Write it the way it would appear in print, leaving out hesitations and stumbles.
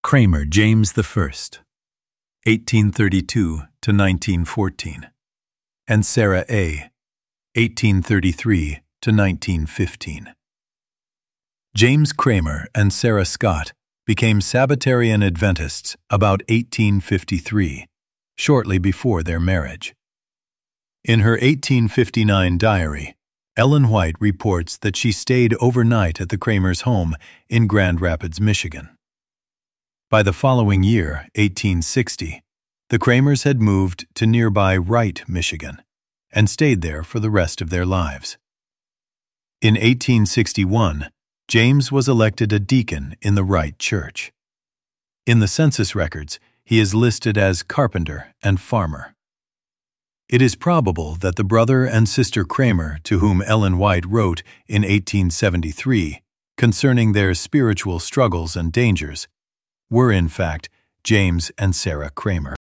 Kramer, James I, 1832 to 1914, and Sarah A., 1833 to 1915. James Kramer and Sarah Scott became Sabbatarian Adventists about 1853, shortly before their marriage. In her 1859 diary, Ellen White reports that she stayed overnight at the Kramers' home in Grand Rapids, Michigan. By the following year, 1860, the Kramers had moved to nearby Wright, Michigan, and stayed there for the rest of their lives. In 1861, James was elected a deacon in the Wright Church. In the census records, he is listed as carpenter and farmer. It is probable that the brother and sister Kramer to whom Ellen White wrote in 1873 concerning their spiritual struggles and dangers were in fact James and Sarah Kramer.